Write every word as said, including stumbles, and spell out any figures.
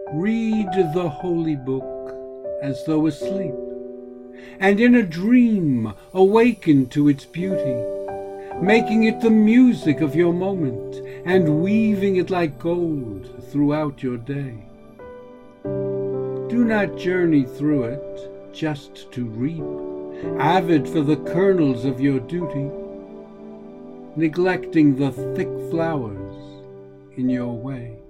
Read the holy book as though asleep, and in a dream awaken to its beauty, making it the music of your moment and weaving it like gold throughout your day. Do not journey through it just to reap, avid for the kernels of your duty, neglecting the thick flowers in your way.